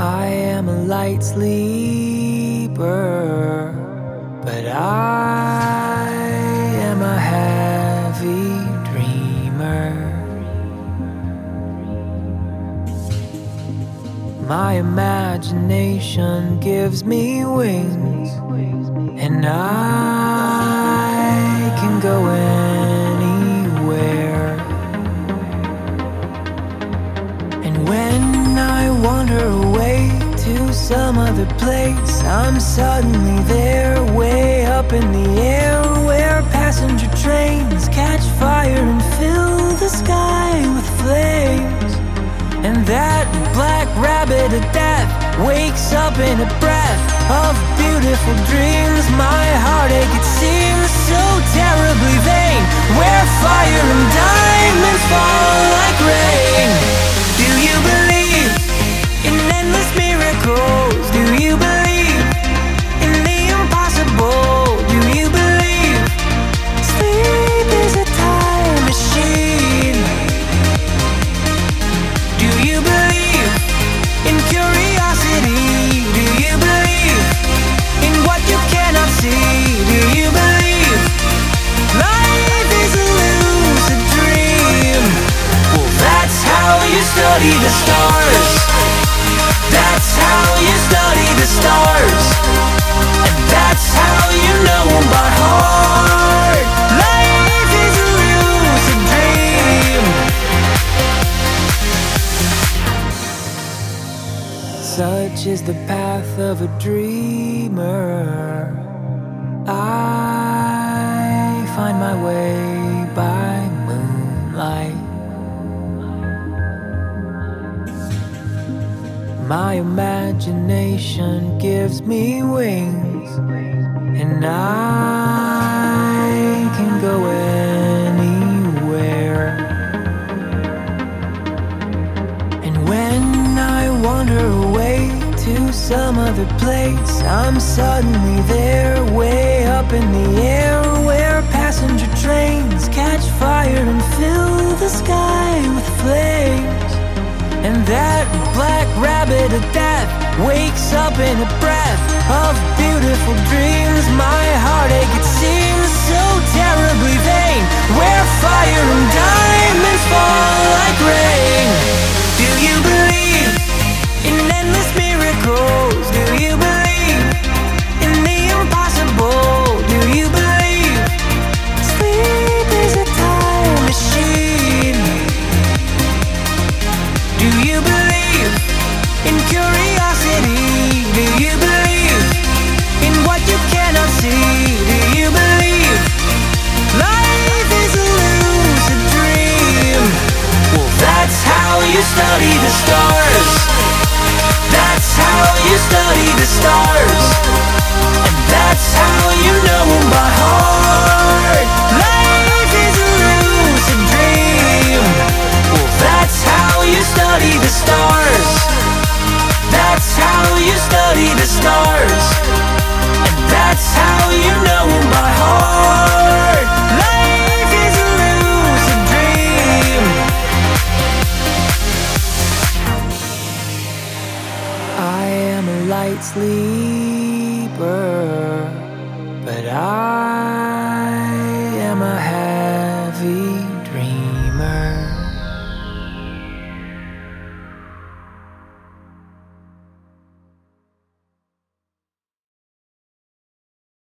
I am a light sleeper, but I am a heavy dreamer. My imagination gives me wings, and I can go anywhere. And when I wander away to some other place, I'm suddenly there, way up in the air, where passenger trains catch fire and fill the sky with flames. And that black rabbit of death wakes up in a breath of beautiful dreams. My heartache, it seems so terribly vain, where fire and diamonds fall like rain. Do you believe in endless miracles? Do you believe in the impossible? Do you believe sleep is a time machine? Do you believe in curiosity? Do you believe in what you cannot see? Do you believe life is a lucid dream? Well, that's how you study the stars. That's how you study the stars. And that's how you know by heart life is a lucid dream. Such is the path of a dreamer. I find my way by moonlight. My imagination gives me wings, and I can go anywhere. And when I wander away to some other place, I'm suddenly there, way up in the air, where passenger trains catch fire and fill the sky with flames. And that black rabbit of death wakes up in a breath of beautiful dreams. My heartache, it seems so terribly vain, where fire and diamonds fall like rain. Do you believe in endless miracles? Do you believe in the impossible? Do you believe sleep is a time machine? Do you believe in curiosity? Do you believe in what you cannot see? Do you believe life is a lucid dream? Well, that's how you study the stars. That's how you study the stars. And that's how you know by heart life is a lucid dream. Well, that's how you study the stars. That's how you study the stars. And that's how you know by heart life is a lucid dream. I am a light sleeper.